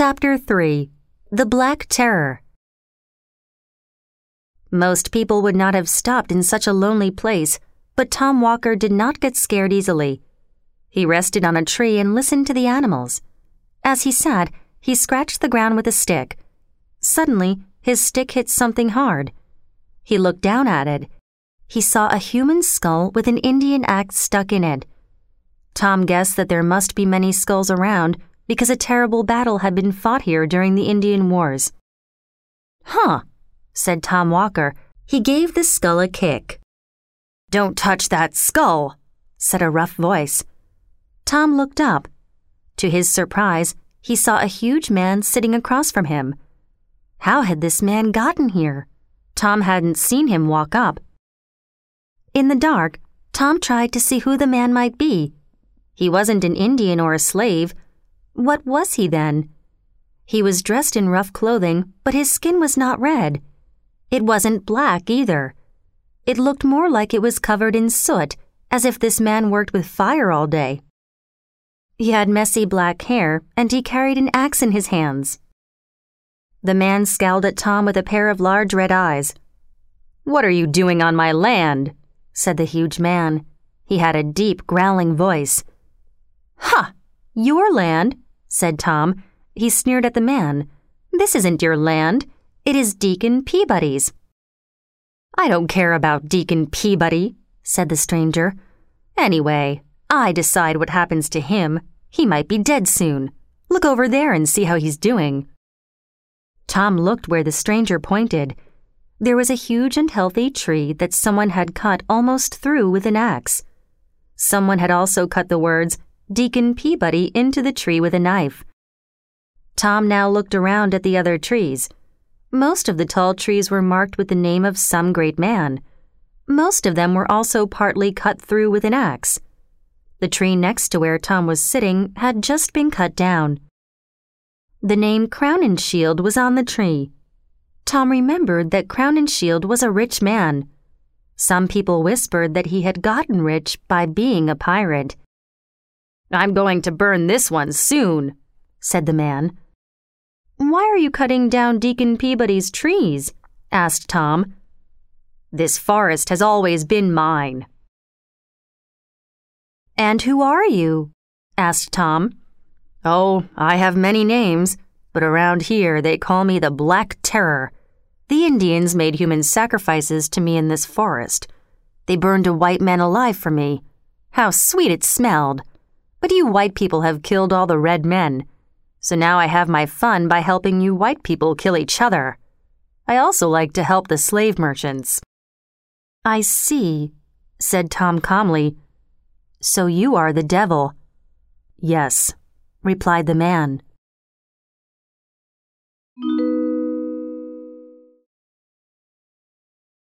Chapter 3. The Black Terror. Most people would not have stopped in such a lonely place, but Tom Walker did not get scared easily. He rested on a tree and listened to the animals. As he sat, he scratched the ground with a stick. Suddenly, his stick hit something hard. He looked down at it. He saw a human skull with an Indian axe stuck in it. Tom guessed that there must be many skulls around because a terrible battle had been fought here during the Indian Wars. "Huh," said Tom Walker. He gave the skull a kick. "Don't touch that skull," said a rough voice. Tom looked up. To his surprise, he saw a huge man sitting across from him. How had this man gotten here? Tom hadn't seen him walk up. In the dark, Tom tried to see who the man might be. He wasn't an Indian or a slave. What was he then? He was dressed in rough clothing, but his skin was not red. It wasn't black either. It looked more like it was covered in soot, as if this man worked with fire all day. He had messy black hair, and he carried an axe in his hands. The man scowled at Tom with a pair of large red eyes. "What are you doing on my land?" said the huge man. He had a deep, growling voice. "Ha! Your land?" said Tom. He sneered at the man. "This isn't your land. It is Deacon Peabody's." "I don't care about Deacon Peabody," said the stranger. "Anyway, I decide what happens to him. He might be dead soon. Look over there and see how he's doing." Tom looked where the stranger pointed. There was a huge and healthy tree that someone had cut almost through with an axe. Someone had also cut the words, "Deacon Peabody," into the tree with a knife. Tom now looked around at the other trees. Most of the tall trees were marked with the name of some great man. Most of them were also partly cut through with an axe. The tree next to where Tom was sitting had just been cut down. The name Crowninshield was on the tree. Tom remembered that Crowninshield was a rich man. Some people whispered that he had gotten rich by being a pirate. "I'm going to burn this one soon," said the man. "Why are you cutting down Deacon Peabody's trees?" asked Tom. "This forest has always been mine." "And who are you?" asked Tom. "Oh, I have many names, but around here they call me the Black Terror. The Indians made human sacrifices to me in this forest. They burned a white man alive for me. How sweet it smelled! But you white people have killed all the red men. So now I have my fun by helping you white people kill each other. I also like to help the slave merchants." "I see," said Tom calmly. "So you are the devil." "Yes," replied the man.